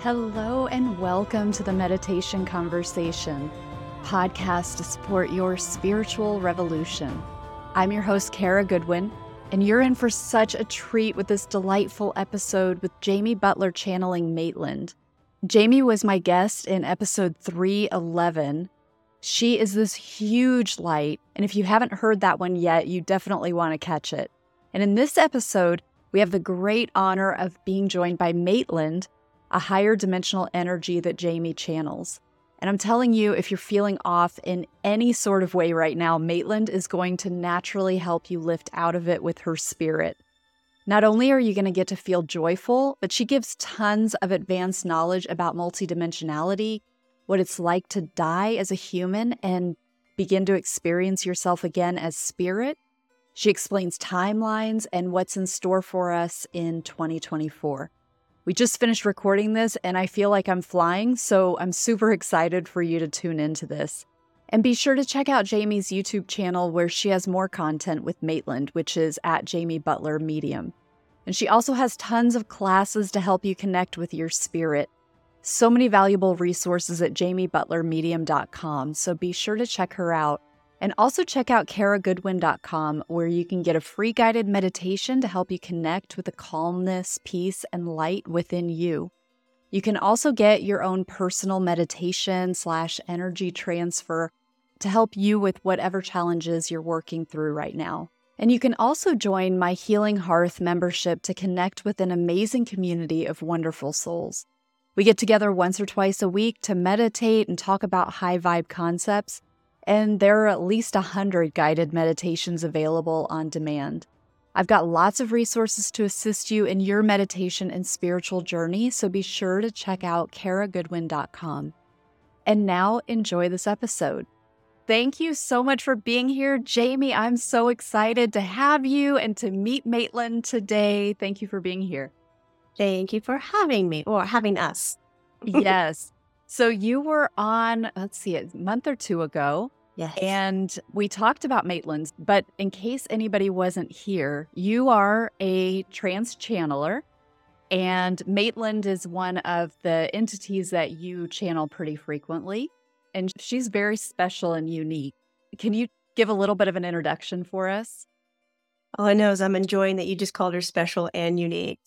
Hello and welcome to the Meditation Conversation, podcast to support your spiritual revolution. I'm your host, Kara Goodwin, and you're in for such a treat with this delightful episode with Jamie Butler channeling Maitland. Jamie was my guest in episode 311. She is this huge light, and if you haven't heard that one yet, you definitely want to catch it. And in this episode, we have the great honor of being joined by Maitland, a higher dimensional energy that Jamie channels. And I'm telling you, if you're feeling off in any sort of way right now, Maitland is going to naturally help you lift out of it with her spirit. Not only are you going to get to feel joyful, but she gives tons of advanced knowledge about multidimensionality, what it's like to die as a human and begin to experience yourself again as spirit. She explains timelines and what's in store for us in 2024. We just finished recording this and I feel like I'm flying, so I'm super excited for you to tune into this. And be sure to check out Jamie's YouTube channel where she has more content with Maitland, which is at Jamie Butler Medium. And she also has tons of classes to help you connect with your spirit. So many valuable resources at jamiebutlermedium.com, so be sure to check her out. And also check out karagoodwin.com, where you can get a free guided meditation to help you connect with the calmness, peace, and light within you. You can also get your own personal meditation/energy transfer to help you with whatever challenges you're working through right now. And you can also join my Healing Hearth membership to connect with an amazing community of wonderful souls. We get together once or twice a week to meditate and talk about high vibe concepts. And there are at least 100 guided meditations available on demand. I've got lots of resources to assist you in your meditation and spiritual journey, so be sure to check out karagoodwin.com. And now, enjoy this episode. Thank you so much for being here, Jamie. I'm so excited to have you and to meet Maitland today. Thank you for being here. Thank you for having me, or having us. Yes. So you were on, a month or two ago. Yes. And we talked about Maitland, but in case anybody wasn't here, you are a trance channeler, and Maitland is one of the entities that you channel pretty frequently, and she's very special and unique. Can you give a little bit of an introduction for us? All I know is I'm enjoying that you just called her special and unique.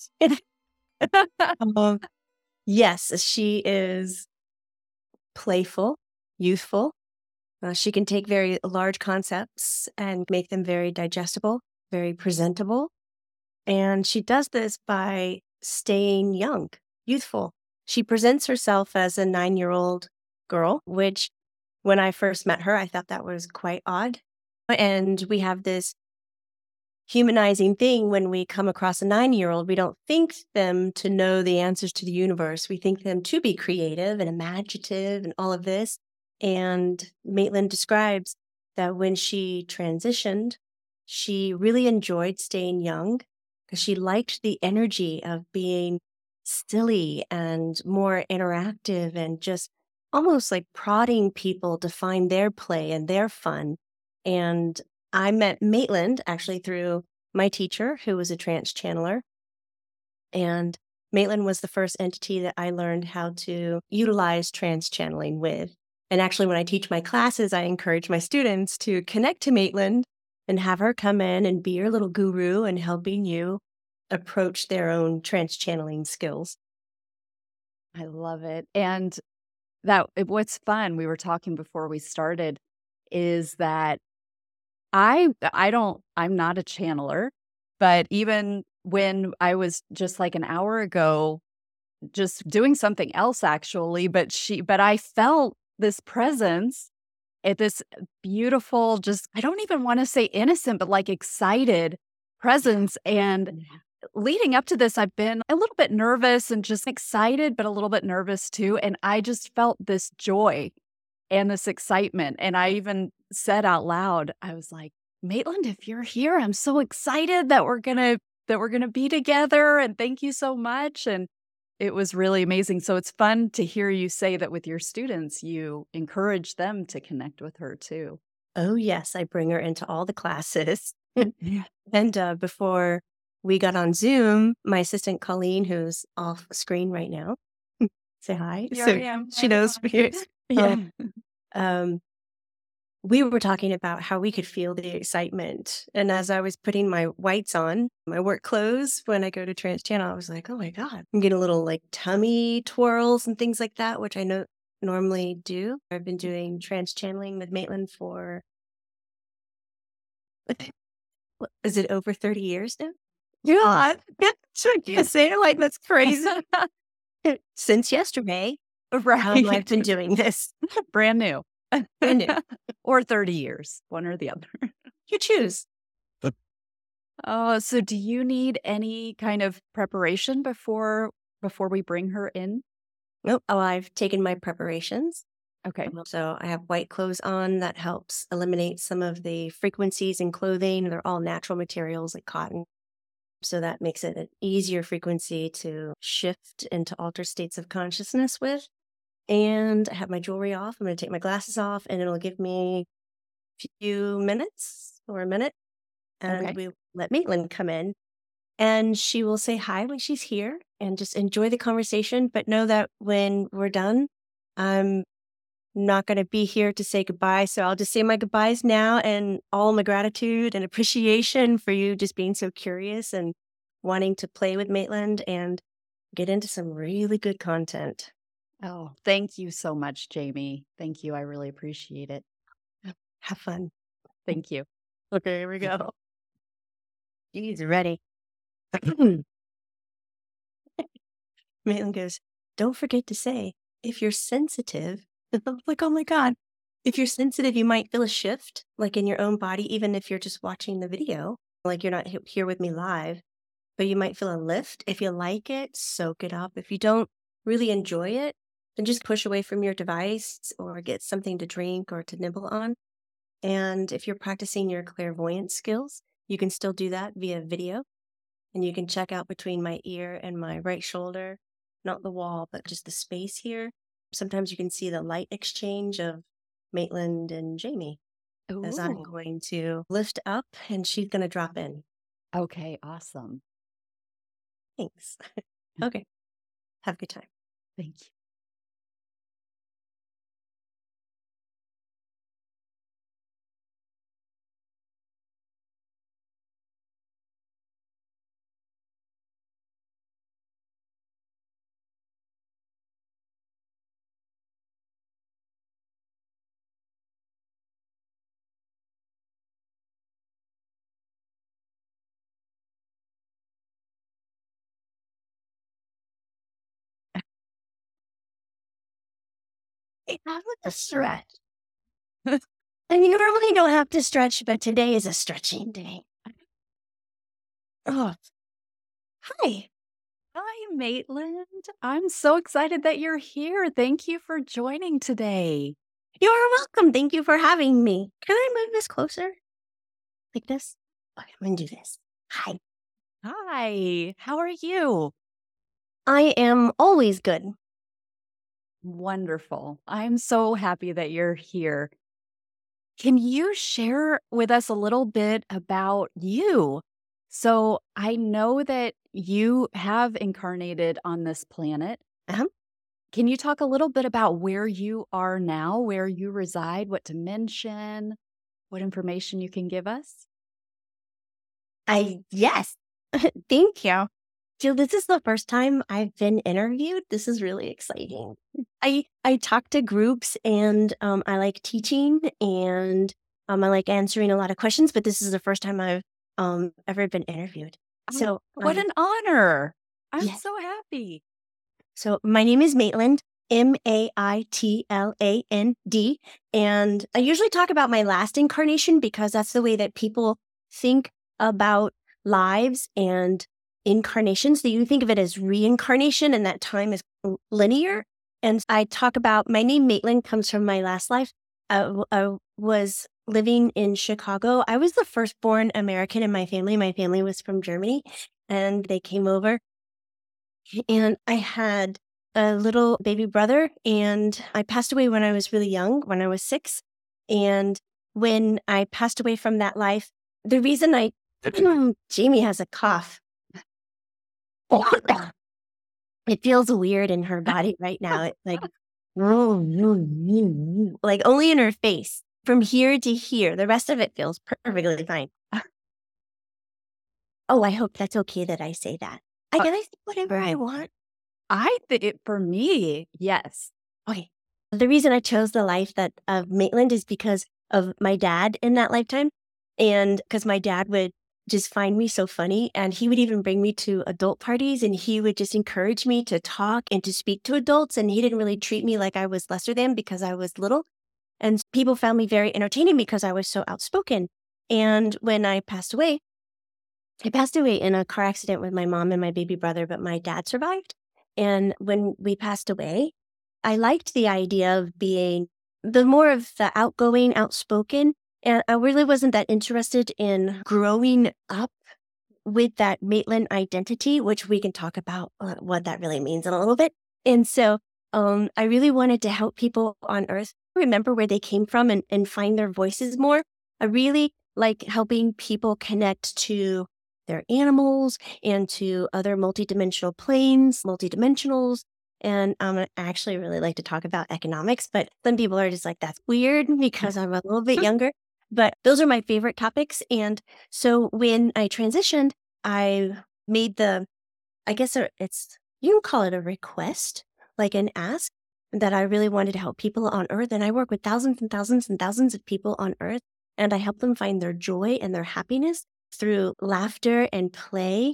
Yes, she is playful, youthful. She can take very large concepts and make them very digestible, very presentable. And she does this by staying young, youthful. She presents herself as a 9-year-old girl, which when I first met her, I thought that was quite odd. And we have this humanizing thing when we come across a 9-year-old. We don't think them to know the answers to the universe. We think them to be creative and imaginative and all of this. And Maitland describes that when she transitioned, she really enjoyed staying young because she liked the energy of being silly and more interactive and just almost like prodding people to find their play and their fun. And I met Maitland actually through my teacher, who was a trance channeler. And Maitland was the first entity that I learned how to utilize trance channeling with. And actually, when I teach my classes, I encourage my students to connect to Maitland and have her come in and be your little guru and helping you approach their own trance channeling skills. I love it. And what's fun, we were talking before we started, is that I'm not a channeler, but even when I was just like an hour ago, just doing something else actually, but I felt this presence at this beautiful, just, I don't even want to say innocent, but like excited presence. And leading up to this, I've been a little bit nervous and just excited, but a little bit nervous too. And I just felt this joy and this excitement. And I even said out loud, I was like, Maitland, if you're here, I'm so excited that we're gonna be together. And thank you so much. And it was really amazing. So it's fun to hear you say that with your students, you encourage them to connect with her too. Oh, yes. I bring her into all the classes. And before we got on Zoom, my assistant Colleen, who's off screen right now, say hi. Here So I am. she knows me. Yeah. We were talking about how we could feel the excitement. And as I was putting my whites on, my work clothes, when I go to Trance Channel, I was like, oh my God, I'm getting a little like tummy twirls and things like that, which I know normally do. I've been doing trance channeling with Maitland for, is it over 30 years now? Yeah. Should you say it like that's crazy? Since yesterday, Right. I've been doing this. Brand new. Brand new. Or 30 years, one or the other. You choose. Oh, so do you need any kind of preparation before we bring her in? Nope. Oh, I've taken my preparations. Okay. So I have white clothes on. That helps eliminate some of the frequencies in clothing. They're all natural materials like cotton. So that makes it an easier frequency to shift into altered states of consciousness with. And I have my jewelry off. I'm going to take my glasses off, and it'll give me a few minutes or a minute. And Okay. we let Maitland come in. And she will say hi when she's here and just enjoy the conversation. But know that when we're done, I'm not going to be here to say goodbye. So I'll just say my goodbyes now and all my gratitude and appreciation for you just being so curious and wanting to play with Maitland and get into some really good content. Oh, thank you so much, Jamie. Thank you. I really appreciate it. Have fun. Thank you. Okay, here we go. She's ready. Maitland goes, don't forget to say, if you're sensitive, I'm like, oh my God. If you're sensitive, you might feel a shift, like in your own body, even if you're just watching the video, like you're not here with me live, but you might feel a lift. If you like it, soak it up. If you don't really enjoy it, then just push away from your device or get something to drink or to nibble on. And if you're practicing your clairvoyance skills, you can still do that via video. And you can check out between my ear and my right shoulder, not the wall, but just the space here. Sometimes you can see the light exchange of Maitland and Jamie as I'm Ooh. going to lift up and she's going to drop in. Okay, awesome. Thanks. Okay. Have a good time. Thank you. I have a stretch. And you normally don't have to stretch, but today is a stretching day. Oh, hi. Hi, Maitland. I'm so excited that you're here. Thank you for joining today. You're welcome. Thank you for having me. Can I move this closer? Like this? Okay, I'm going to do this. Hi. Hi, how are you? I am always good. Wonderful. I'm so happy that you're here. Can you share with us a little bit about you? So I know that you have incarnated on this planet. Uh-huh. Can you talk a little bit about where you are now, where you reside, what dimension, what information you can give us? Yes. Thank you. Jill, this is the first time I've been interviewed. This is really exciting. I talk to groups and I like teaching and I like answering a lot of questions, but this is the first time I've ever been interviewed. So What an honor. I'm Yes. so happy. So my name is Maitland, Maitland, and I usually talk about my last incarnation because that's the way that people think about lives and incarnations. That you think of it as reincarnation and that time is linear. And I talk about my name Maitland comes from my last life. I was living in Chicago. I was the firstborn American in my family. My family was from Germany and they came over. And I had a little baby brother, and I passed away when I was really young, when I was 6. And when I passed away from that life, the reason Jamie has a cough. It feels weird in her body right now. It's like, like only in her face from here to here. The rest of it feels perfectly fine. Oh, I hope that's okay that I say that. I can I say whatever I want? I think for me, yes. Okay. The reason I chose the life that of Maitland is because of my dad in that lifetime. And because my dad would just find me so funny. And he would even bring me to adult parties and he would just encourage me to talk and to speak to adults. And he didn't really treat me like I was lesser than because I was little. And people found me very entertaining because I was so outspoken. And when I passed away in a car accident with my mom and my baby brother, but my dad survived. And when we passed away, I liked the idea of being the more of the outgoing, outspoken. And I really wasn't that interested in growing up with that Maitland identity, which we can talk about what that really means in a little bit. And so I really wanted to help people on Earth remember where they came from and find their voices more. I really like helping people connect to their animals and to other multidimensional planes, multidimensionals. And I actually really like to talk about economics, but some people are just like, that's weird because I'm a little bit younger. But those are my favorite topics. And so when I transitioned, I made I guess you can call it a request, like an ask that I really wanted to help people on Earth. And I work with thousands and thousands and thousands of people on Earth, and I help them find their joy and their happiness through laughter and play.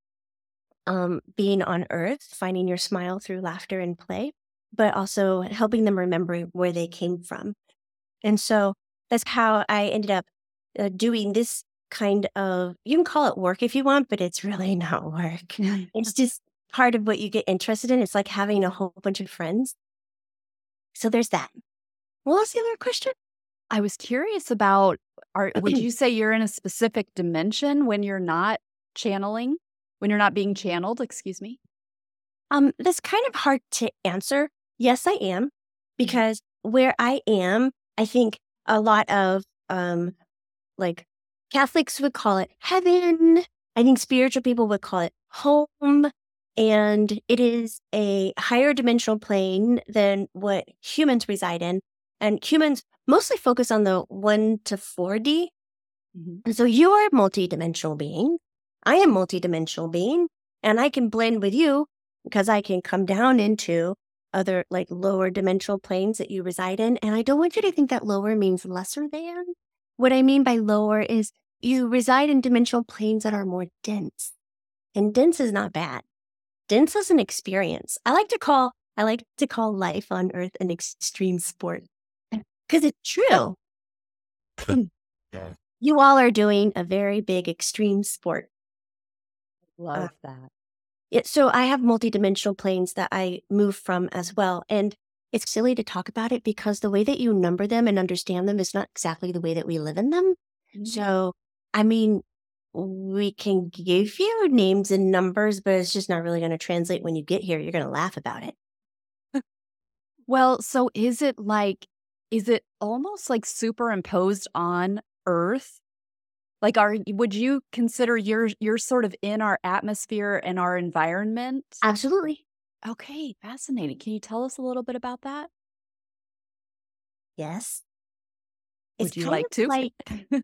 Being on Earth, finding your smile through laughter and play, but also helping them remember where they came from. And so that's how I ended up doing this kind of, you can call it work if you want, but it's really not work. It's just part of what you get interested in. It's like having a whole bunch of friends. So there's that. What was the other question? I was curious about, would you say you're in a specific dimension when you're not channeling, when you're not being channeled, excuse me? That's kind of hard to answer. Yes, I am, because where I am, I think a lot of like Catholics would call it heaven. I think spiritual people would call it home. And it is a higher dimensional plane than what humans reside in. And humans mostly focus on the 1 to 4D. And so you are a multidimensional being. I am a multidimensional being. And I can blend with you because I can come down into other like lower dimensional planes that you reside in. And I don't want you to think that lower means lesser than. What I mean by lower is you reside in dimensional planes that are more dense. And dense is not bad. Dense is an experience. I like to call life on Earth an extreme sport. Because it's true. You all are doing a very big extreme sport. Love that. So I have multidimensional planes that I move from as well. And it's silly to talk about it because the way that you number them and understand them is not exactly the way that we live in them. So, I mean, we can give you names and numbers, but it's just not really going to translate when you get here. You're going to laugh about it. Well, so is it almost like superimposed on Earth? Like, would you consider you're sort of in our atmosphere and our environment? Absolutely. Okay, fascinating. Can you tell us a little bit about that? Yes. Would you like to? Like,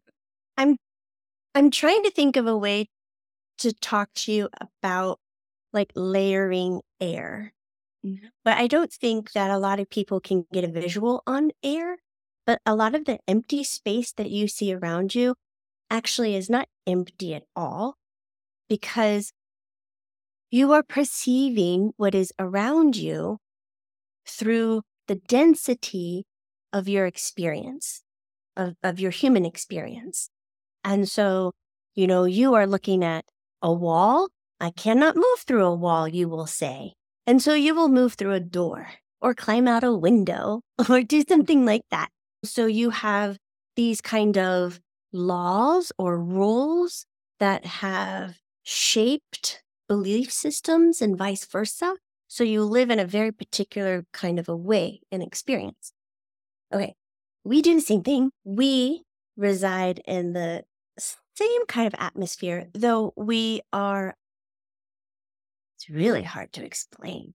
I'm trying to think of a way to talk to you about like layering air. But I don't think that a lot of people can get a visual on air. But a lot of the empty space that you see around you actually is not empty at all because you are perceiving what is around you through the density of your experience, of your human experience. And so, you are looking at a wall. I cannot move through a wall, you will say. And so you will move through a door or climb out a window or do something like that. So you have these kind of laws or rules that have shaped belief systems and vice versa. So you live in a very particular kind of a way and experience. Okay, we do the same thing. We reside in the same kind of atmosphere, though we are, It's really hard to explain.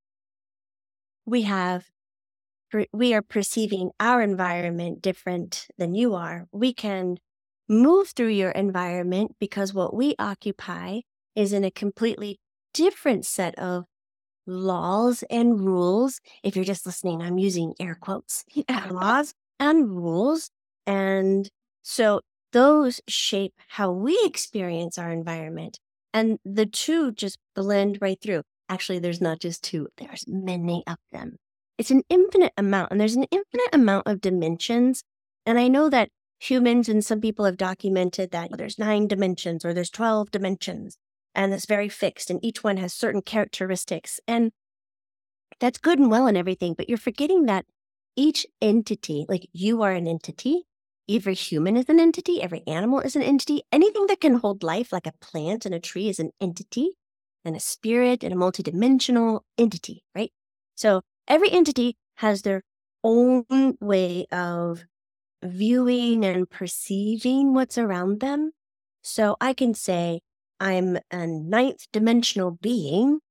We are perceiving our environment different than you are. We can move through your environment because what we occupy is in a completely different set of laws and rules. If you're just listening, I'm using air quotes, laws and rules. And so those shape how we experience our environment. And the two just blend right through. Actually, there's not just two, there's many of them. It's an infinite amount, and there's an infinite amount of dimensions. And I know that humans and some people have documented that there's 9 dimensions or there's 12 dimensions, and it's very fixed, and each one has certain characteristics. And that's good and well and everything, but you're forgetting that each entity, like you are an entity, every human is an entity, every animal is an entity, anything that can hold life, like a plant and a tree, is an entity, and a spirit and a multidimensional entity, right? So every entity has their own way of viewing and perceiving what's around them. So I can say I'm a 9th dimensional being,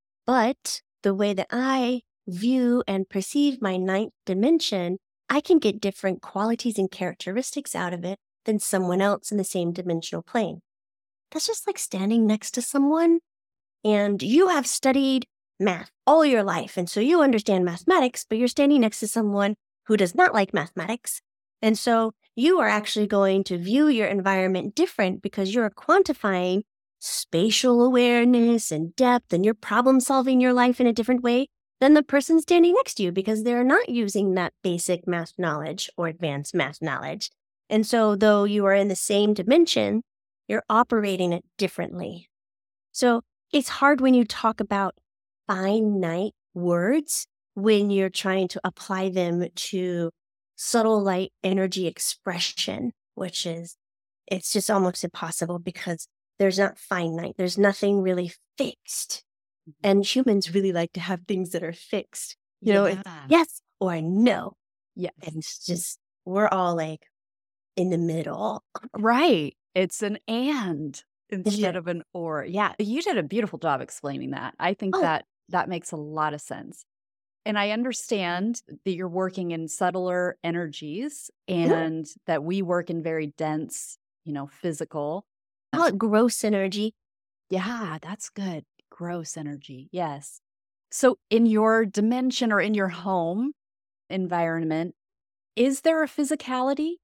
but the way that I view and perceive my 9th dimension, I can get different qualities and characteristics out of it than someone else in the same dimensional plane. That's just like standing next to someone, and you have studied math all your life, and so you understand mathematics, but you're standing next to someone who does not like mathematics. And so you are actually going to view your environment different because you're quantifying spatial awareness and depth, and you're problem solving your life in a different way than the person standing next to you because they're not using that basic math knowledge or advanced math knowledge. And so though you are in the same dimension, you're operating it differently. So it's hard when you talk about finite words when you're trying to apply them to subtle light energy expression, which is, it's just almost impossible because there's not finite. There's nothing really fixed. And humans really like to have things that are fixed. You know, it's yes or no. Yeah. And it's just, we're all like in the middle. Right. It's an and instead of an or. Yeah. You did a beautiful job explaining that. I think that makes a lot of sense. And I understand that you're working in subtler energies and that we work in very dense, physical. Call it gross energy. Yeah, that's good. Gross energy. Yes. So in your dimension or in your home environment, is there a physicality?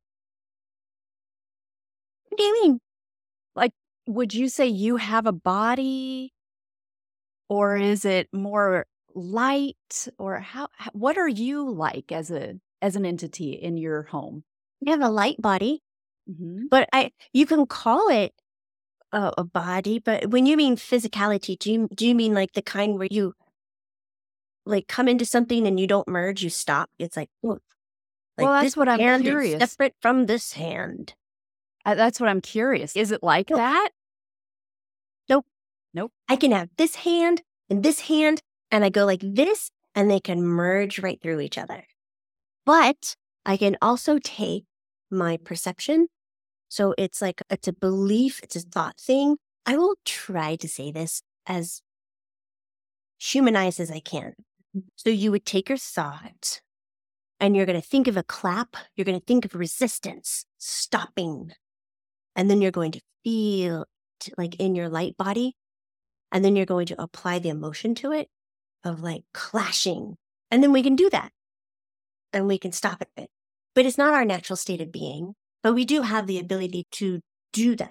What do you mean? Like, would you say you have a body, or is it more light, or what are you like as an entity in your home? You have a light body, but you can call it a body. But when you mean physicality, do you mean like the kind where you like come into something and you don't merge, you stop? It's like, well, that's what I'm curious. Is separate from this hand. That's what I'm curious. Is it like that? Nope. I can have this hand and this hand, and I go like this, and they can merge right through each other. But I can also take my perception. So it's like, it's a belief, it's a thought thing. I will try to say this as humanized as I can. So you would take your thought, and you're going to think of a clap. You're going to think of resistance, stopping. And then you're going to feel it, like in your light body. And then you're going to apply the emotion to it of like clashing. And then we can do that. And we can stop it. But it's not our natural state of being. But we do have the ability to do that.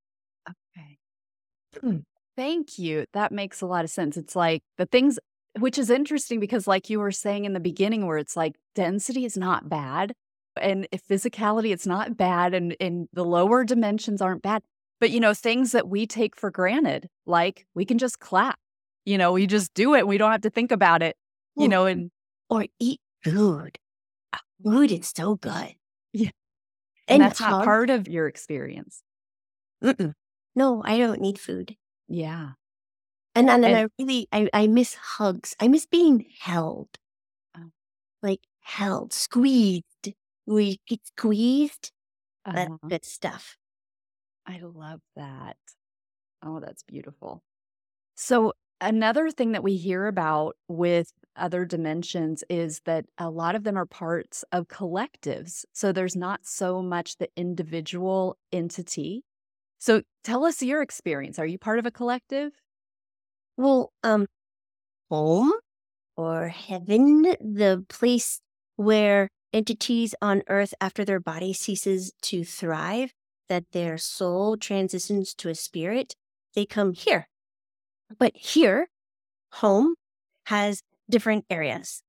Okay. Thank you. That makes a lot of sense. It's like the things, which is interesting because like you were saying in the beginning where it's like density is not bad and physicality, it's not bad. And the lower dimensions aren't bad. But, things that we take for granted, like we can just clap, we just do it. We don't have to think about it, or eat food. Food is so good. Yeah. And that's not part of your experience. No, I don't need food. Yeah. And then I miss hugs. I miss being held. Oh. Like held, squeezed. We get squeezed. That's good stuff. I love that. Oh, that's beautiful. So Another thing that we hear about with other dimensions is that a lot of them are parts of collectives. So there's not so much the individual entity. So tell us your experience. Are you part of a collective? Well, home or heaven, the place where entities on earth, after their body ceases to thrive, that their soul transitions to a spirit, they come here. But here, home has different areas.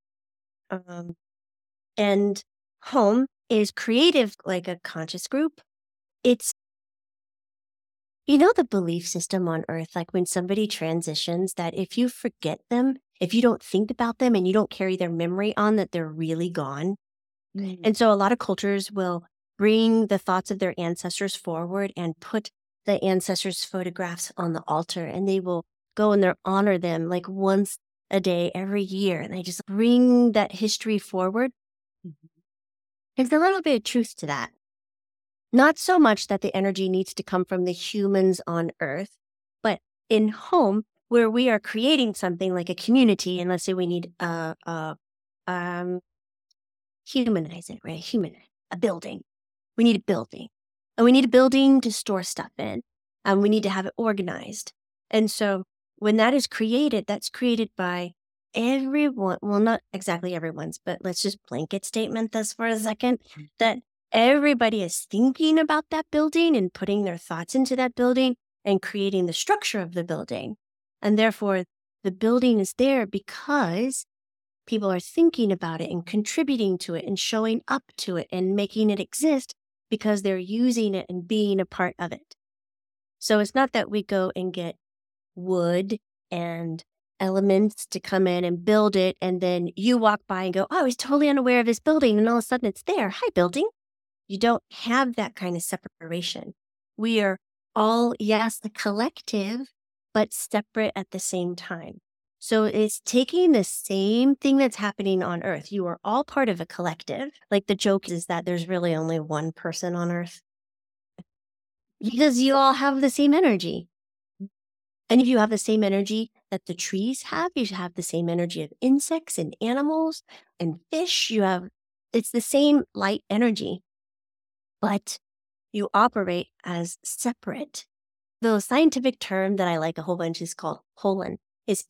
And home is creative, like a conscious group. It's, the belief system on earth, like when somebody transitions, that if you forget them, if you don't think about them and you don't carry their memory on, that they're really gone. And so a lot of cultures will bring the thoughts of their ancestors forward and put the ancestors' photographs on the altar, and they will go and they'll honor them like once a day every year. And they just bring that history forward. There's a little bit of truth to that. Not so much that the energy needs to come from the humans on earth, but in home, where we are creating something like a community, and let's say we need humanize it, right? A building. We need a building. And we need a building to store stuff in. And we need to have it organized. And so when that is created, that's created by everyone. Well, not exactly everyone's, but let's just blanket statement this for a second, that everybody is thinking about that building and putting their thoughts into that building and creating the structure of the building. And therefore, the building is there because people are thinking about it and contributing to it and showing up to it and making it exist because they're using it and being a part of it. So it's not that we go and get wood and elements to come in and build it, and then you walk by and go, oh, I was totally unaware of this building, and all of a sudden it's there. Hi, building. You don't have that kind of separation. We are all, yes, the collective, but separate at the same time. So it's taking the same thing that's happening on Earth. You are all part of a collective. Like the joke is that there's really only one person on Earth because you all have the same energy. And if you have the same energy that the trees have, you have the same energy of insects and animals and fish. It's the same light energy, but you operate as separate. The scientific term that I like a whole bunch is called Holon. It's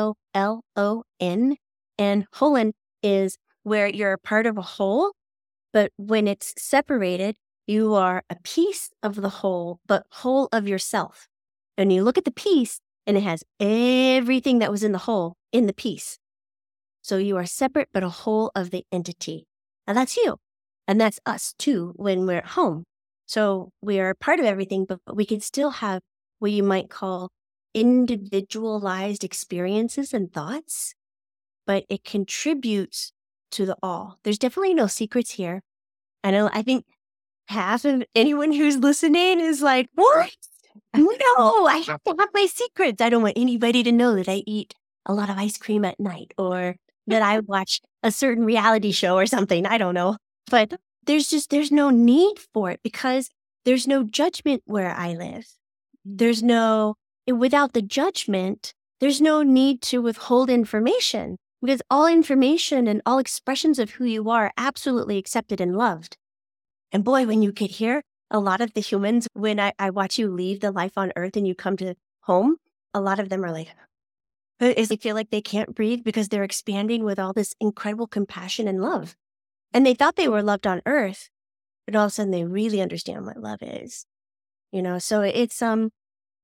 HOLON. And Holon is where you're a part of a whole, but when it's separated, you are a piece of the whole, but whole of yourself. And you look at the piece and it has everything that was in the whole in the piece. So you are separate, but a whole of the entity. And that's you. And that's us too when we're at home. So we are part of everything, but we can still have what you might call individualized experiences and thoughts, but it contributes to the all. There's definitely no secrets here. I think half of anyone who's listening is like, what? No, I have to have my secrets. I don't want anybody to know that I eat a lot of ice cream at night or that I watch a certain reality show or something. I don't know. But there's no need for it because there's no judgment where I live. Without the judgment, there's no need to withhold information because all information and all expressions of who you are absolutely accepted and loved. And boy, when you get here, a lot of the humans, when I watch you leave the life on Earth and you come to home, a lot of them are like, they feel like they can't breathe because they're expanding with all this incredible compassion and love. And they thought they were loved on Earth, but all of a sudden they really understand what love is. So it's, I'm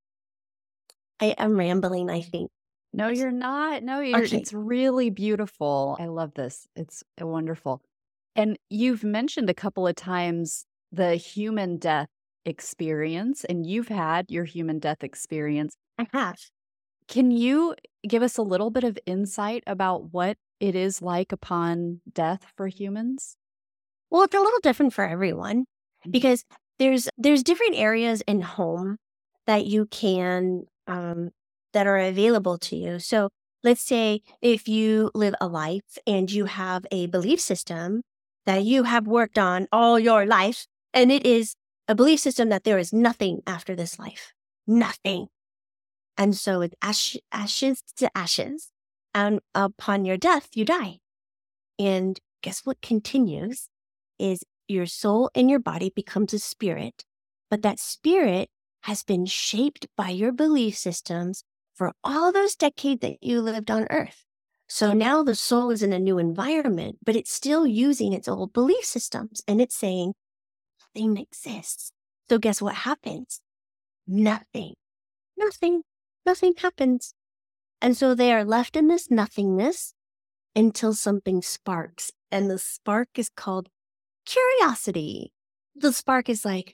rambling, I think. No, you're not. No, Okay. It's really beautiful. I love this. It's wonderful. And you've mentioned a couple of times the human death experience, and you've had your human death experience. I have. Can you give us a little bit of insight about what it is like upon death for humans? Well, it's a little different for everyone because there's different areas in home that you can, that are available to you. So let's say if you live a life and you have a belief system that you have worked on all your life, and it is a belief system that there is nothing after this life. Nothing. And so it's ashes to ashes. And upon your death, you die. And guess what continues is your soul in your body becomes a spirit. But that spirit has been shaped by your belief systems for all those decades that you lived on earth. So now the soul is in a new environment, but it's still using its old belief systems. And it's saying, nothing exists. So guess what happens? Nothing happens. And so they are left in this nothingness until something sparks. And the spark is called curiosity. The spark is like,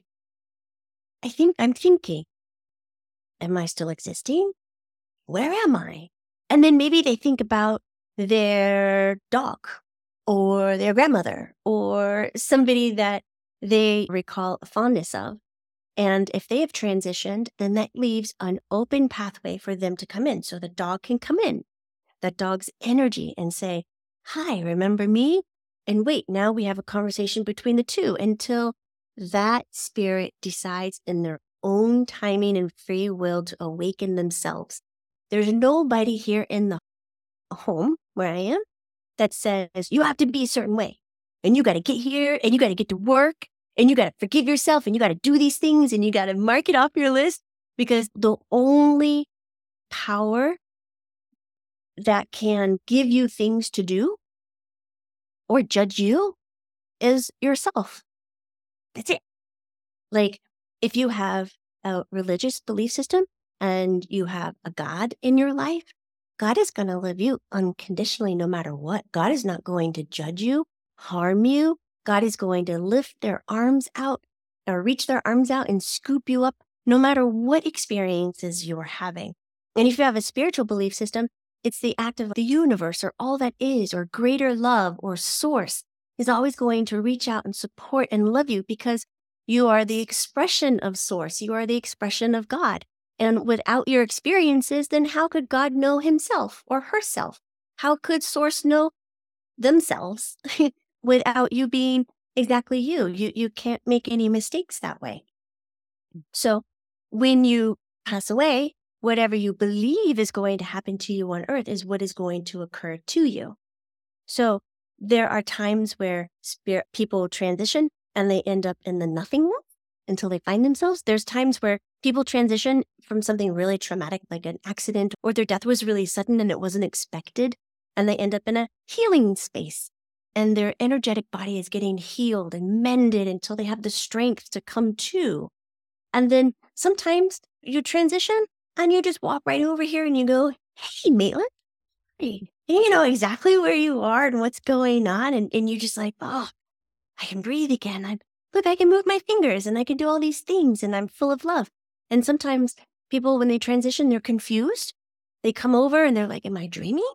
I'm thinking, am I still existing? Where am I? And then maybe they think about their dog or their grandmother or somebody that they recall a fondness of. And if they have transitioned, then that leaves an open pathway for them to come in. So the dog can come in, that dog's energy, and say, hi, remember me? And wait, now we have a conversation between the two until that spirit decides in their own timing and free will to awaken themselves. There's nobody here in the home where I am that says, you have to be a certain way. And you got to get here and you got to get to work. And you got to forgive yourself and you got to do these things and you got to mark it off your list, because the only power that can give you things to do or judge you is yourself. That's it. Like if you have a religious belief system and you have a God in your life, God is going to love you unconditionally no matter what. God is not going to judge you, harm you. God is going to lift their arms out or reach their arms out and scoop you up no matter what experiences you're having. And if you have a spiritual belief system, it's the act of the universe or all that is or greater love or source is always going to reach out and support and love you because you are the expression of source. You are the expression of God. And without your experiences, then how could God know himself or herself? How could source know themselves without you being exactly you? You can't make any mistakes that way. So when you pass away, whatever you believe is going to happen to you on earth is what is going to occur to you. So there are times where people transition and they end up in the nothingness until they find themselves. There's times where people transition from something really traumatic, like an accident, or their death was really sudden and it wasn't expected, and they end up in a healing space. And their energetic body is getting healed and mended until they have the strength to come to. And then sometimes you transition and you just walk right over here and you go, hey, Maitland. Hey. And you know exactly where you are and what's going on. And you're just like, oh, I can breathe again. Look, I can move my fingers and I can do all these things and I'm full of love. And sometimes people, when they transition, they're confused. They come over and they're like, am I dreaming?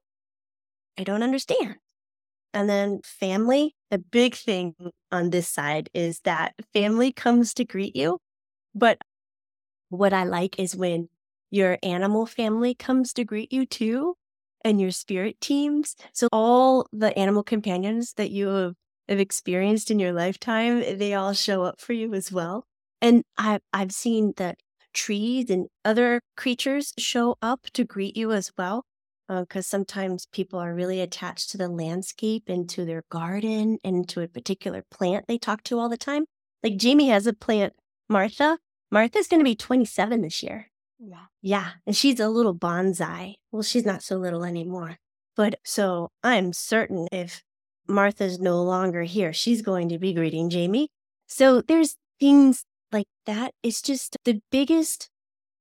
I don't understand. And then family, the big thing on this side is that family comes to greet you. But what I like is when your animal family comes to greet you too, and your spirit teams. So all the animal companions that you have experienced in your lifetime, they all show up for you as well. And I've seen that trees and other creatures show up to greet you as well. Because sometimes people are really attached to the landscape and to their garden and to a particular plant they talk to all the time. Like Jamie has a plant, Martha. Martha's going to be 27 this year. Yeah. And she's a little bonsai. Well, she's not so little anymore. But so I'm certain if Martha's no longer here, she's going to be greeting Jamie. So there's things like that. It's just the biggest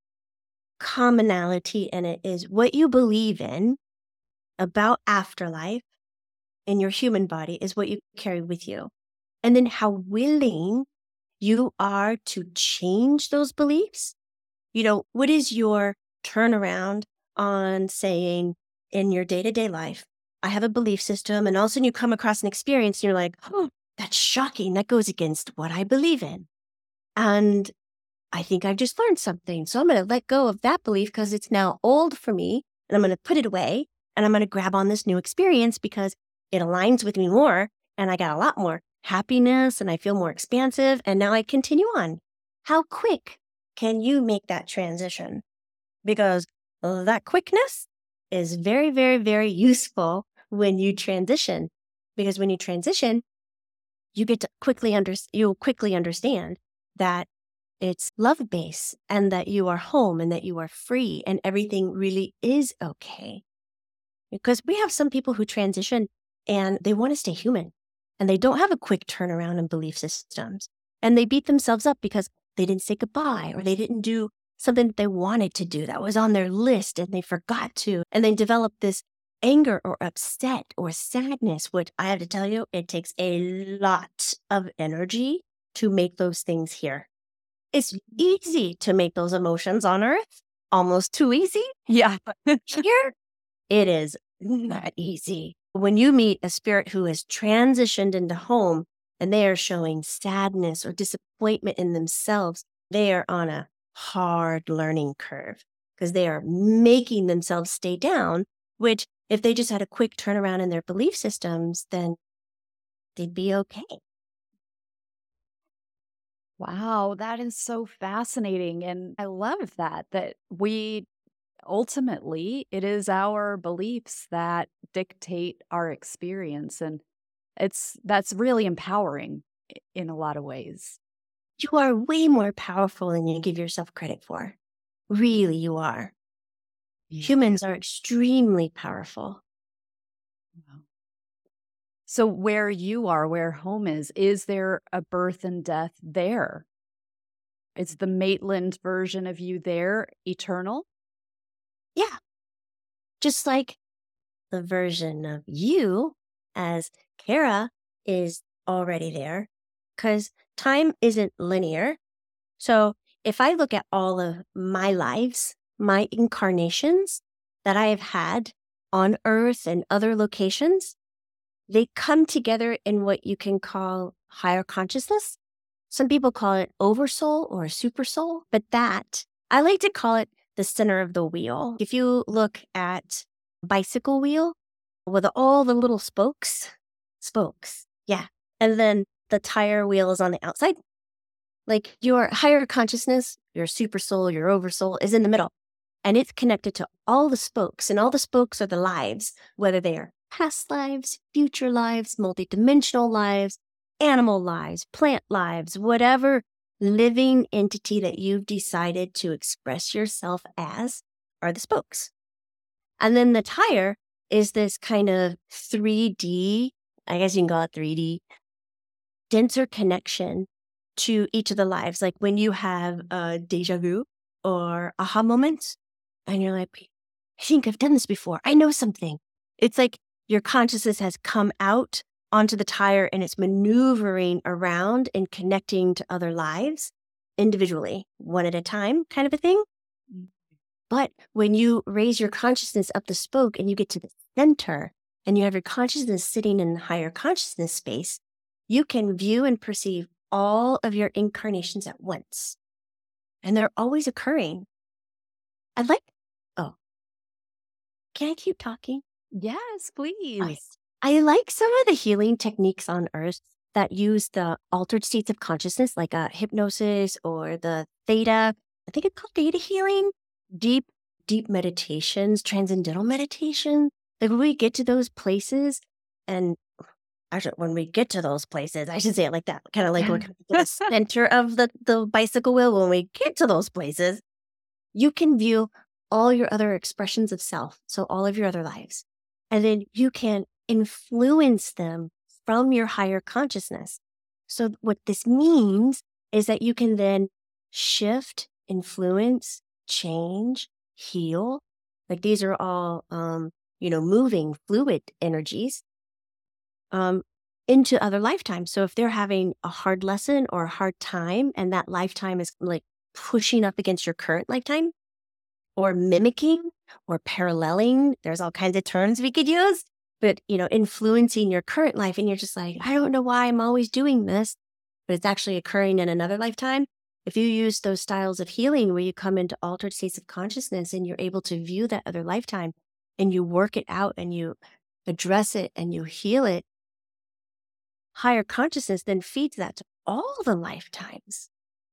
commonality in it is what you believe in about afterlife in your human body is what you carry with you. And then how willing you are to change those beliefs. You know, what is your turnaround on saying in your day-to-day life, I have a belief system, and all of a sudden you come across an experience and you're like, oh, that's shocking. That goes against what I believe in. And I think I've just learned something. So I'm going to let go of that belief because it's now old for me, and I'm going to put it away, and I'm going to grab on this new experience because it aligns with me more, and I got a lot more happiness, and I feel more expansive, and now I continue on. How quick can you make that transition? Because That quickness is very, very, very useful when you transition, because when you transition, you'll quickly understand that it's love-based and that you are home and that you are free and everything really is okay. Because we have some people who transition and they want to stay human and they don't have a quick turnaround in belief systems. And they beat themselves up because they didn't say goodbye or they didn't do something that they wanted to do that was on their list and they forgot to. And they develop this anger or upset or sadness, which I have to tell you, it takes a lot of energy to make those things here. It's easy to make those emotions on earth, almost too easy. Yeah. Here, it is not easy. When you meet a spirit who has transitioned into home and they are showing sadness or disappointment in themselves, they are on a hard learning curve because they are making themselves stay down, which if they just had a quick turnaround in their belief systems, then they'd be okay. Wow, that is so fascinating. And I love that we ultimately, it is our beliefs that dictate our experience. And that's really empowering in a lot of ways. You are way more powerful than you give yourself credit for. Really, you are. Humans are extremely powerful. Wow. So where you are, where home is there a birth and death there? Is the Maitland version of you there eternal? Yeah. Just like the version of you as Kara is already there, because time isn't linear. So if I look at all of my lives, my incarnations that I have had on Earth and other locations, they come together in what you can call higher consciousness. Some people call it oversoul or super soul, but I like to call it the center of the wheel. If you look at a bicycle wheel with all the little spokes, yeah. And then the tire wheel is on the outside. Like your higher consciousness, your super soul, your oversoul is in the middle. And it's connected to all the spokes, and all the spokes are the lives, whether they are past lives, future lives, multidimensional lives, animal lives, plant lives, whatever living entity that you've decided to express yourself as are the spokes. And then the tire is this kind of 3D, I guess you can call it 3D, denser connection to each of the lives. Like when you have a deja vu or aha moments, and you're like, "Wait, I think I've done this before. I know something." It's like your consciousness has come out onto the tire and it's maneuvering around and connecting to other lives individually, one at a time, kind of a thing. But when you raise your consciousness up the spoke and you get to the center and you have your consciousness sitting in higher consciousness space, you can view and perceive all of your incarnations at once. And they're always occurring. Can I keep talking? Yes, please. Okay. I like some of the healing techniques on Earth that use the altered states of consciousness, like hypnosis or the theta. I think it's called theta healing. Deep meditations, transcendental meditation. Like when we get to those places, and actually, when we get to those places, I should say it like that, kind of like we're coming to the center of the bicycle wheel. When we get to those places, you can view all your other expressions of self, so all of your other lives, and then you can influence them from your higher consciousness. So what this means is that you can then shift, influence, change, heal. Like these are all, moving fluid energies into other lifetimes. So if they're having a hard lesson or a hard time and that lifetime is like pushing up against your current lifetime or mimicking or paralleling, there's all kinds of terms we could use, but, influencing your current life. And you're just like, I don't know why I'm always doing this, but it's actually occurring in another lifetime. If you use those styles of healing where you come into altered states of consciousness and you're able to view that other lifetime and you work it out and you address it and you heal it, higher consciousness then feeds that to all the lifetimes.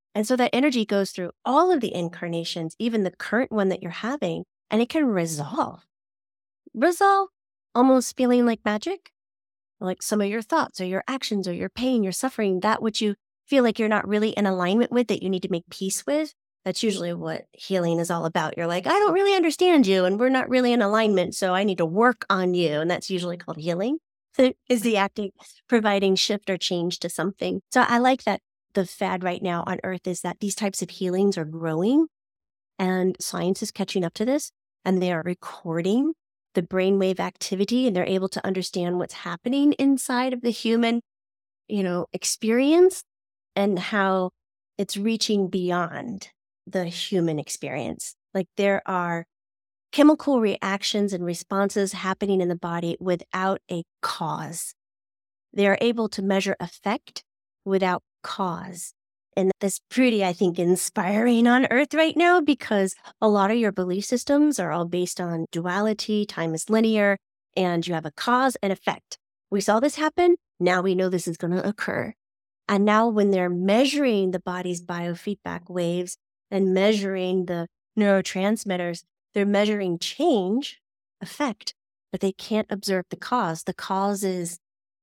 And so that energy goes through all of the incarnations, even the current one that you're having, and it can resolve. Resolve, almost feeling like magic, like some of your thoughts or your actions or your pain, your suffering, that which you feel like you're not really in alignment with, that you need to make peace with. That's usually what healing is all about. You're like, I don't really understand you and we're not really in alignment, so I need to work on you. And that's usually called healing. Is the acting providing shift or change to something. So I like that the fad right now on Earth is that these types of healings are growing and science is catching up to this, and they are recording the brainwave activity, and they're able to understand what's happening inside of the human, experience, and how it's reaching beyond the human experience. Like there are chemical reactions and responses happening in the body without a cause. They are able to measure effect without cause. And that's pretty, I think, inspiring on Earth right now, because a lot of your belief systems are all based on duality, time is linear, and you have a cause and effect. We saw this happen, now we know this is going to occur. And now when they're measuring the body's biofeedback waves and measuring the neurotransmitters, they're measuring change, effect, but they can't observe the cause. The cause is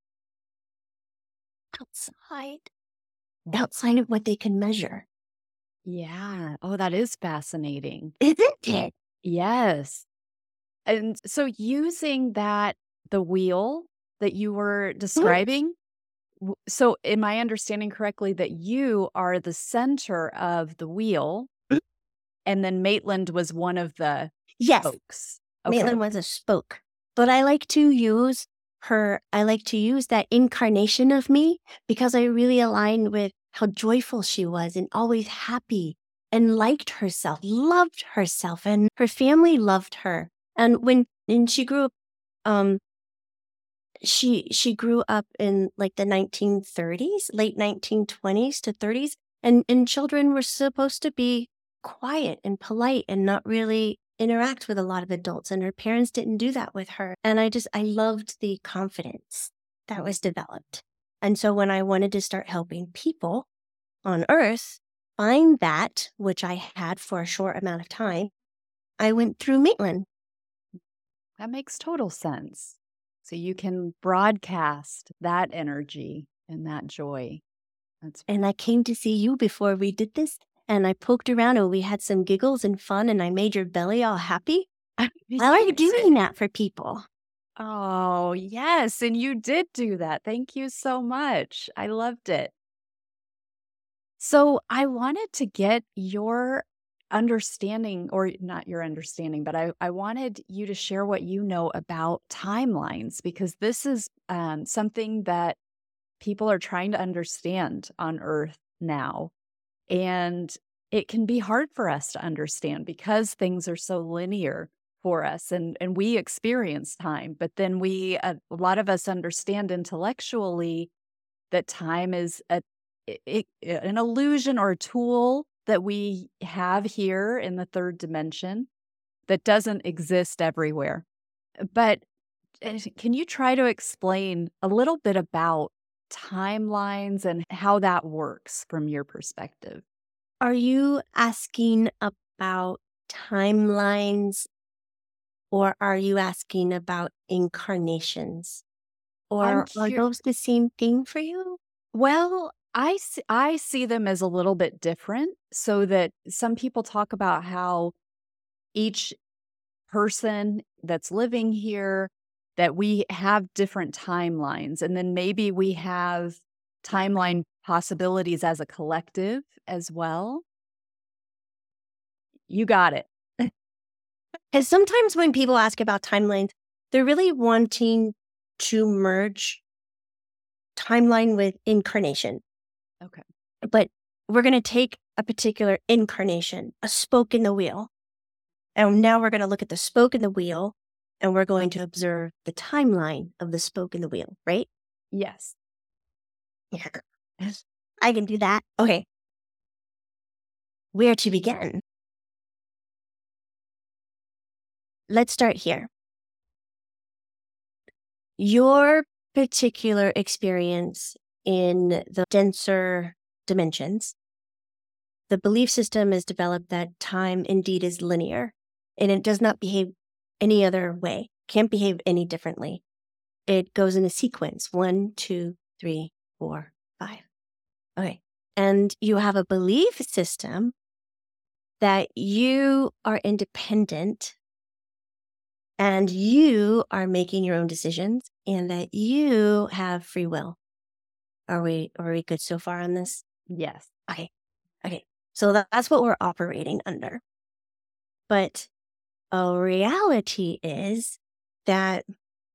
outside of what they can measure. Yeah. Oh, that is fascinating. Isn't it? Yes. And so using the wheel that you were describing, so am I understanding correctly that you are the center of the wheel, and then Maitland was one of the Yes, spokes? Maitland was a spoke. But I like to use that incarnation of me because I really align with how joyful she was and always happy and liked herself, loved herself, and her family loved her. And when she grew up, she grew up in like the 1930s, late 1920s to 30s, and children were supposed to be quiet and polite and not really interact with a lot of adults, and her parents didn't do that with her. And I loved the confidence that was developed. And so when I wanted to start helping people on Earth find that, which I had for a short amount of time, I went through Maitland. That makes total sense. So you can broadcast that energy and that joy. And I came to see you before we did this, and I poked around and we had some giggles and fun, and I made your belly all happy. I like doing that for people. Oh, yes. And you did do that. Thank you so much. I loved it. So I wanted to get your understanding, or not your understanding, but I wanted you to share what you know about timelines, because this is something that people are trying to understand on Earth now. And it can be hard for us to understand because things are so linear for us, and we experience time. But then a lot of us understand intellectually that time is an illusion or a tool that we have here in the third dimension that doesn't exist everywhere. But can you try to explain a little bit about timelines and how that works from your perspective? Are you asking about timelines, or are you asking about incarnations? Or are those the same thing for you? Well, I see them as a little bit different, so that some people talk about how each person that's living here, that we have different timelines, and then maybe we have timeline possibilities as a collective as well. You got it. Because sometimes when people ask about timelines, they're really wanting to merge timeline with incarnation. Okay. But we're going to take a particular incarnation, a spoke in the wheel. And now we're going to look at the spoke in the wheel, and we're going to observe the timeline of the spoke in the wheel, right? Yes. Yeah. I can do that. Okay. Where to begin? Let's start here. Your particular experience in the denser dimensions the belief system is developed that time indeed is linear and it does not behave any other way, can't behave any differently. It goes in a sequence 1, 2, 3, 4, 5. Okay. And you have a belief system that you are independent and you are making your own decisions and that you have free will. Are we good so far on this? Yes. Okay. So that's what we're operating under. But a reality is that,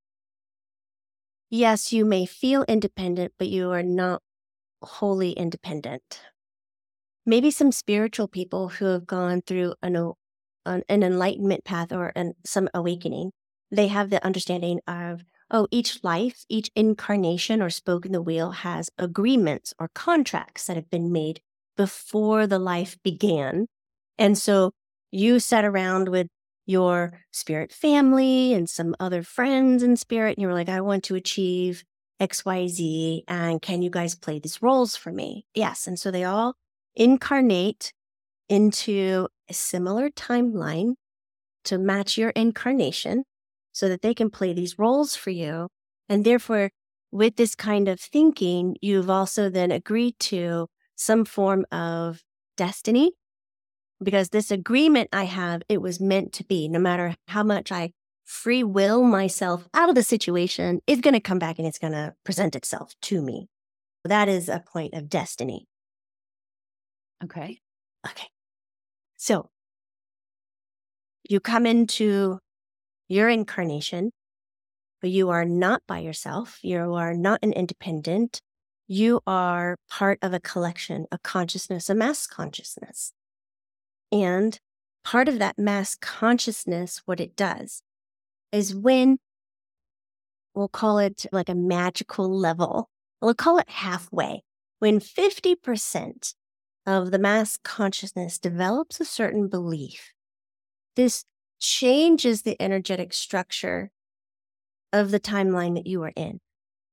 yes, you may feel independent, but you are not wholly independent. Maybe some spiritual people who have gone through an enlightenment path or some awakening, they have the understanding of, each life, each incarnation or spoke in the wheel has agreements or contracts that have been made before the life began. And so you sat around with your spirit family and some other friends in spirit, and you were like, I want to achieve XYZ, and can you guys play these roles for me? Yes. And so they all incarnate into a similar timeline to match your incarnation so that they can play these roles for you. And therefore, with this kind of thinking, you've also then agreed to some form of destiny, because this agreement I have, it was meant to be. No matter how much I free will myself out of the situation, it's going to come back and it's going to present itself to me. That is a point of destiny. Okay. So you come into your incarnation, but you are not by yourself. You are not an independent. You are part of a collection, a consciousness, a mass consciousness. And part of that mass consciousness, what it does is when, we'll call it like a magical level, we'll call it halfway, when 50% of the mass consciousness develops a certain belief, this changes the energetic structure of the timeline that you are in.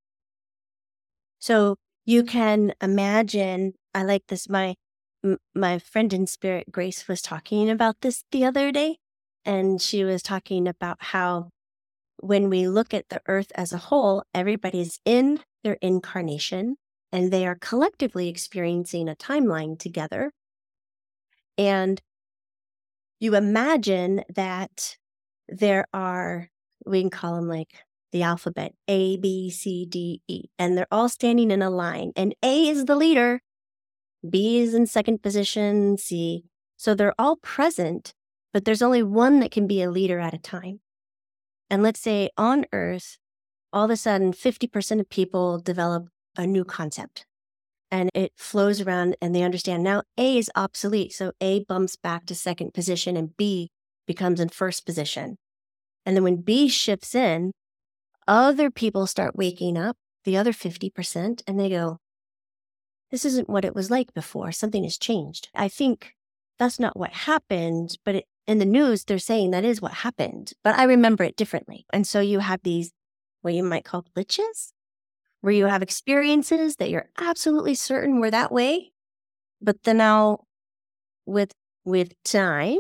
So you can imagine, I like this, my friend in spirit, Grace, was talking about this the other day, and she was talking about how when we look at the earth as a whole, everybody's in their incarnation and they are collectively experiencing a timeline together. And you imagine that there are, we can call them like the alphabet, A, B, C, D, E, and they're all standing in a line. And A is the leader, B is in second position, C. So they're all present, but there's only one that can be a leader at a time. And let's say on Earth, all of a sudden, 50% of people develop a new concept. And it flows around and they understand now A is obsolete. So A bumps back to second position and B becomes in first position. And then when B shifts in, other people start waking up, the other 50%, and they go, this isn't what it was like before. Something has changed. I think that's not what happened, but in the news, they're saying that is what happened, but I remember it differently. And so you have these, what you might call glitches, where you have experiences that you're absolutely certain were that way, but then now with time,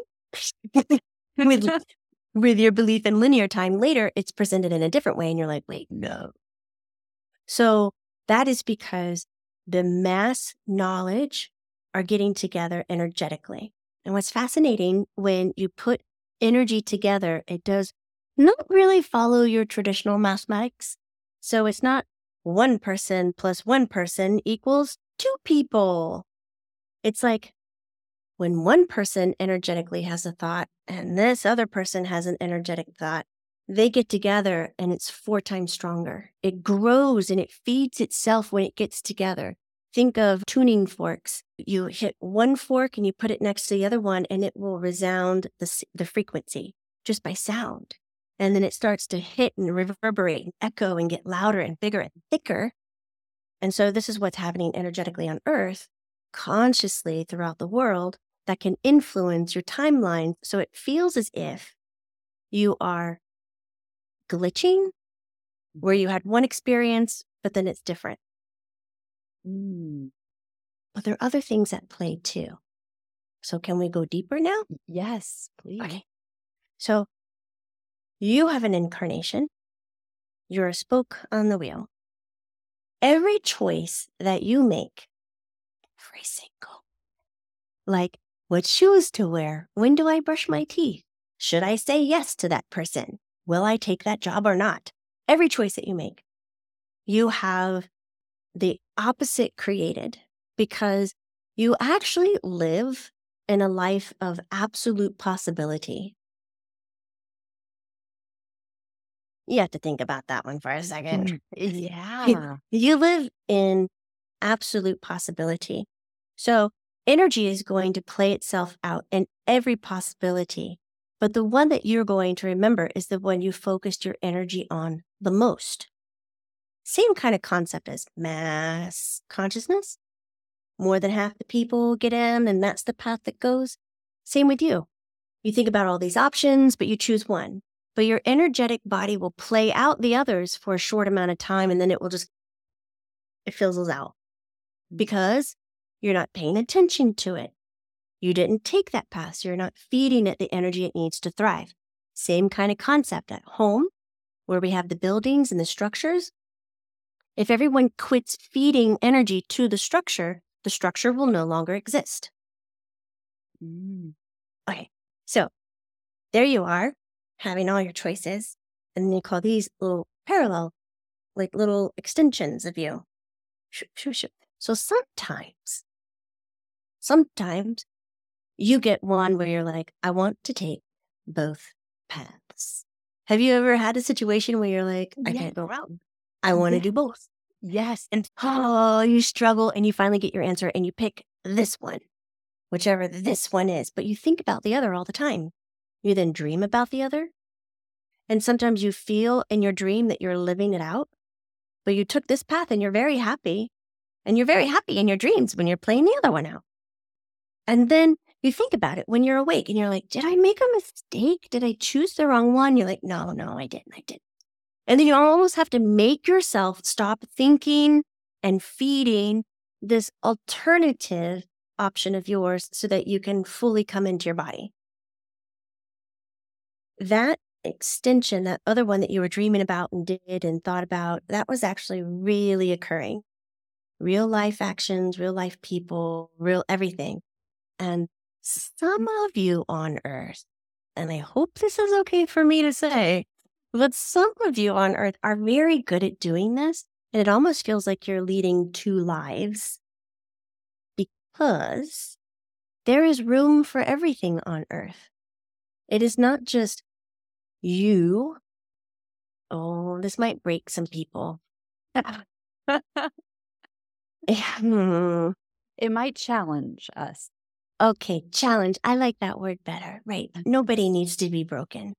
with your belief in linear time later, it's presented in a different way. And you're like, wait, no. So that is because the mass knowledge are getting together energetically. And what's fascinating, when you put energy together, it does not really follow your traditional mathematics. So it's not one person plus one person equals two people. It's like when one person energetically has a thought and this other person has an energetic thought, they get together and it's 4 times stronger. It grows and it feeds itself when it gets together. Think of tuning forks. You hit one fork and you put it next to the other one and it will resound the frequency just by sound. And then it starts to hit and reverberate and echo and get louder and bigger and thicker. And so this is what's happening energetically on Earth, consciously throughout the world, that can influence your timeline. So it feels as if you are glitching, where you had one experience, but then it's different. But there are other things at play too. So can we go deeper now? Yes, please. Okay. So you have an incarnation. You're a spoke on the wheel. Every choice that you make, every single, like what shoes to wear, when do I brush my teeth? Should I say yes to that person? Will I take that job or not? Every choice that you make, you have the opposite created because you actually live in a life of absolute possibility. You have to think about that one for a second. Yeah. You live in absolute possibility. So energy is going to play itself out in every possibility. But the one that you're going to remember is the one you focused your energy on the most. Same kind of concept as mass consciousness. More than half the people get in, and that's the path that goes. Same with you. You think about all these options, but you choose one. But your energetic body will play out the others for a short amount of time, and then it fizzles out because you're not paying attention to it. You didn't take that path, so you're not feeding it the energy it needs to thrive. Same kind of concept at home, where we have the buildings and the structures. If everyone quits feeding energy to the structure will no longer exist. Okay, so there you are, having all your choices, and you call these little parallel, like little extensions of you. So sometimes you get one where you're like, I want to take both paths. Have you ever had a situation where you're like, I can't go wrong. I want to do both. Yes. And you struggle and you finally get your answer and you pick this one, whichever this one is. But you think about the other all the time. You then dream about the other. And sometimes you feel in your dream that you're living it out. But you took this path and you're very happy. And you're very happy in your dreams when you're playing the other one out. And then you think about it when you're awake and you're like, did I make a mistake? Did I choose the wrong one? You're like, no, I didn't. And then you almost have to make yourself stop thinking and feeding this alternative option of yours so that you can fully come into your body. That extension, that other one that you were dreaming about and did and thought about, that was actually really occurring. Real life actions, real life people, real everything. And some of you on Earth, and I hope this is okay for me to say, but some of you on Earth are very good at doing this. And it almost feels like you're leading two lives because there is room for everything on Earth. It is not just you. Oh, this might break some people. It might challenge us. Okay, challenge. I like that word better. Right. Nobody needs to be broken.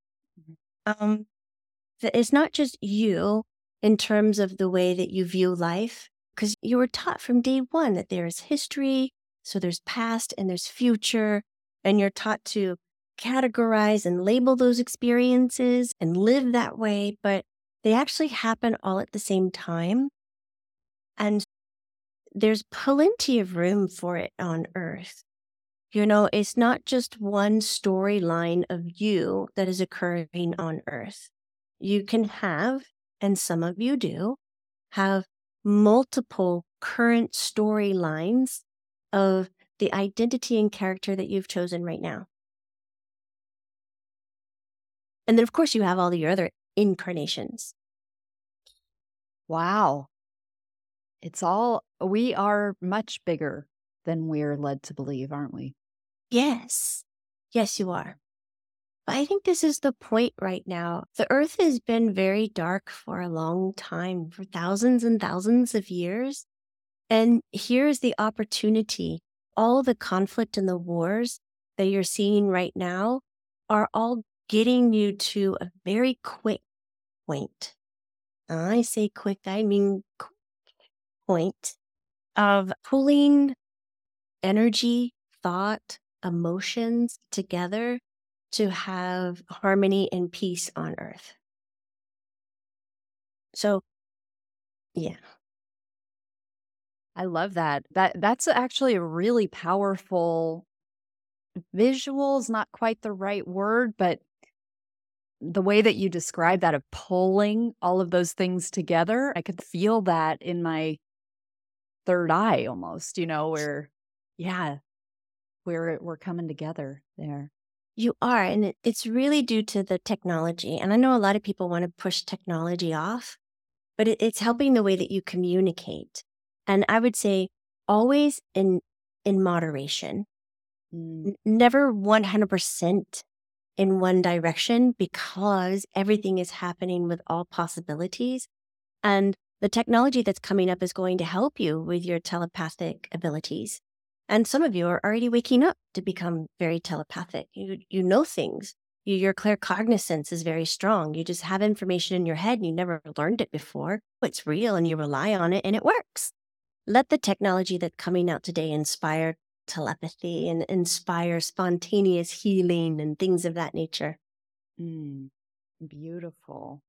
It's not just you in terms of the way that you view life, because you were taught from day one that there is history, so there's past and there's future, and you're taught to categorize and label those experiences and live that way, but they actually happen all at the same time. And there's plenty of room for it on Earth. You know, it's not just one storyline of you that is occurring on Earth. You can have, and some of you do, have multiple current storylines of the identity and character that you've chosen right now. And then, of course, you have all your other incarnations. Wow. We are much bigger than we're led to believe, aren't we? Yes. Yes, you are. But I think this is the point right now. The Earth has been very dark for a long time, for thousands and thousands of years. And here's the opportunity. All the conflict and the wars that you're seeing right now are all getting you to a very quick point. I say quick, I mean quick point of pulling energy, thought, emotions together to have harmony and peace on Earth. So, yeah. I love that. That's actually a really powerful visual is not quite the right word, but the way that you describe that of pulling all of those things together, I could feel that in my third eye almost, where, yeah, we're coming together there. You are, and it's really due to the technology. And I know a lot of people want to push technology off, but it's helping the way that you communicate. And I would say always in moderation, never 100% in one direction, because everything is happening with all possibilities. And the technology that's coming up is going to help you with your telepathic abilities. And some of you are already waking up to become very telepathic. You know things. Your claircognizance is very strong. You just have information in your head and you never learned it before. It's real and you rely on it and it works. Let the technology that's coming out today inspire telepathy and inspire spontaneous healing and things of that nature. Beautiful.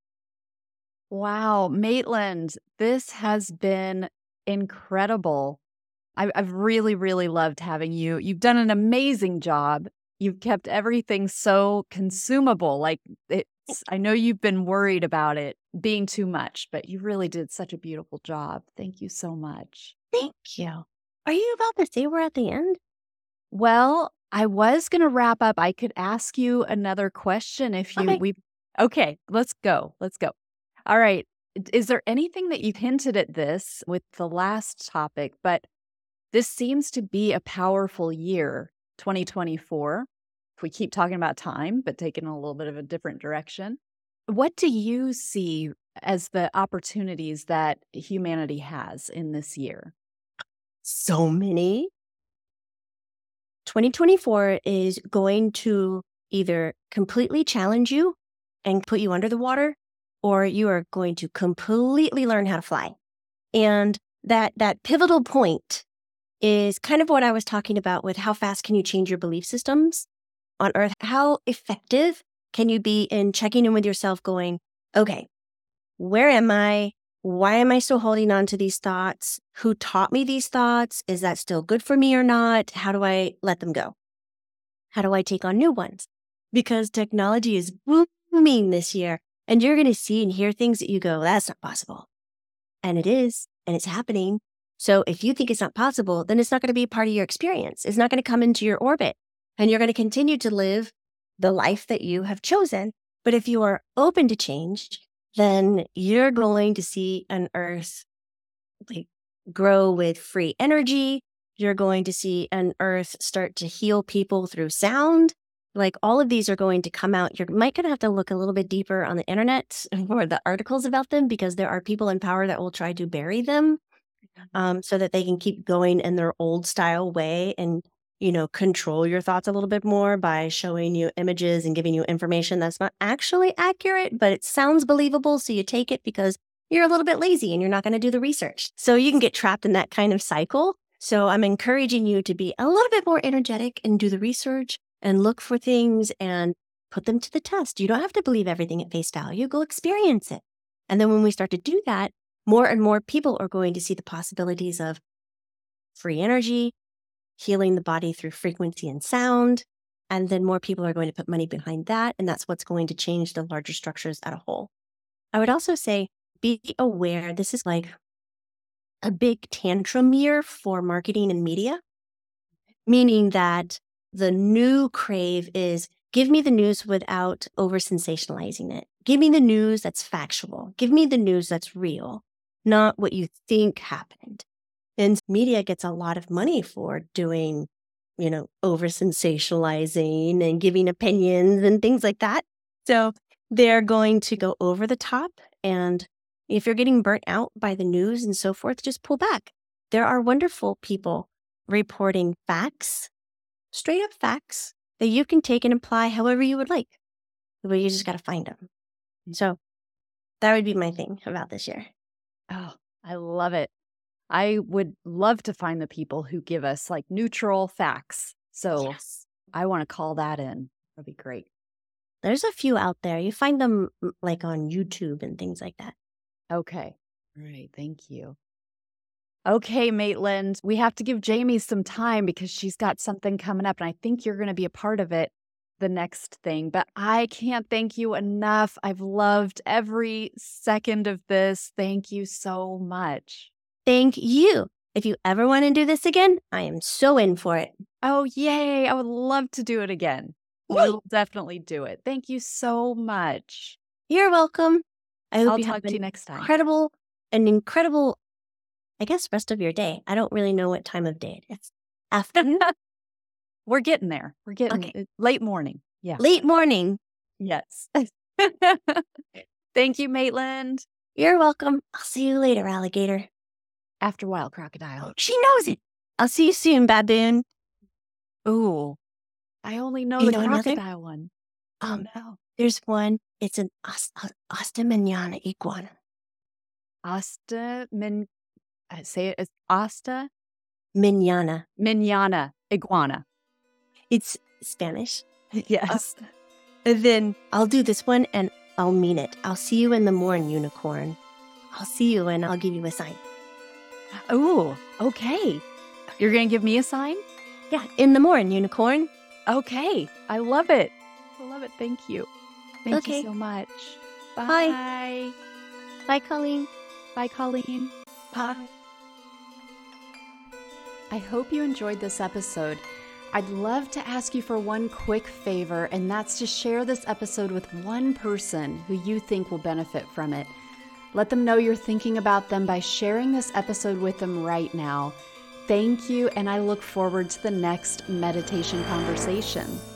Wow, Maitland, this has been incredible. I've really, really loved having you. You've done an amazing job. You've kept everything so consumable. Like, I know you've been worried about it being too much, but you really did such a beautiful job. Thank you so much. Thank you. Are you about to say we're at the end? Well, I was going to wrap up. I could ask you another question if you, okay, let's go. All right. Is there anything that you've hinted at this with the last topic, but this seems to be a powerful year, 2024, if we keep talking about time, but taking a little bit of a different direction. What do you see as the opportunities that humanity has in this year? So many. 2024 is going to either completely challenge you and put you under the water, or you are going to completely learn how to fly. And that pivotal point is kind of what I was talking about with how fast can you change your belief systems on Earth? How effective can you be in checking in with yourself going, okay, where am I? Why am I still holding on to these thoughts? Who taught me these thoughts? Is that still good for me or not? How do I let them go? How do I take on new ones? Because technology is booming this year, and you're going to see and hear things that you go, that's not possible. And it is, and it's happening. So if you think it's not possible, then it's not going to be a part of your experience. It's not going to come into your orbit, and you're going to continue to live the life that you have chosen. But if you are open to change, then you're going to see an Earth grow with free energy. You're going to see an Earth start to heal people through sound. All of these are going to come out. You might going to have to look a little bit deeper on the internet for the articles about them, because there are people in power that will try to bury them so that they can keep going in their old style way and, control your thoughts a little bit more by showing you images and giving you information that's not actually accurate, but it sounds believable. So you take it because you're a little bit lazy and you're not going to do the research. So you can get trapped in that kind of cycle. So I'm encouraging you to be a little bit more energetic and do the research and look for things and put them to the test. You don't have to believe everything at face value. Go experience it. And then when we start to do that, more and more people are going to see the possibilities of free energy, healing the body through frequency and sound. And then more people are going to put money behind that. And that's what's going to change the larger structures as a whole. I would also say, be aware, this is like a big tantrum year for marketing and media, meaning that the new crave is give me the news without over sensationalizing it. Give me the news that's factual. Give me the news that's real, not what you think happened. And media gets a lot of money for doing, over sensationalizing and giving opinions and things like that. So they're going to go over the top. And if you're getting burnt out by the news and so forth, just pull back. There are wonderful people reporting facts, straight up facts that you can take and apply however you would like. But you just got to find them. So that would be my thing about this year. Oh, I love it. I would love to find the people who give us neutral facts. So yes. I want to call that in. That'd be great. There's a few out there. You find them on YouTube and things like that. Okay. All right. Thank you. Okay, Maitland, we have to give Jamie some time because she's got something coming up, and I think you're going to be a part of it, the next thing. But I can't thank you enough. I've loved every second of this. Thank you so much. Thank you. If you ever want to do this again, I am so in for it. Oh, yay. I would love to do it again. We'll definitely do it. Thank you so much. You're welcome. I hope I'll you talk have to you an next time. incredible, I guess, rest of your day. I don't really know what time of day it is. After We're getting there. We're getting Okay. late morning. Yeah. Late morning. Yes. Thank you, Maitland. You're welcome. I'll see you later, alligator. After a while, crocodile. Oh, she knows it. I'll see you soon, baboon. Ooh, I only know You the know another? crocodile one. No. There's one. It's an Asta manana iguana. Say it as Asta Manana. Minana iguana. It's Spanish. Yes. And then I'll do this one and I'll mean it. I'll see you in the morning, unicorn. I'll see you and I'll give you a sign. Ooh, okay. You're going to give me a sign? Yeah, in the morning, unicorn. Okay. I love it. I love it. Thank you. Thank you Okay. so much. Bye. Bye. Bye, Colleen. Bye, Colleen. Bye. I hope you enjoyed this episode. I'd love to ask you for one quick favor, and that's to share this episode with one person who you think will benefit from it. Let them know you're thinking about them by sharing this episode with them right now. Thank you, and I look forward to the next meditation conversation.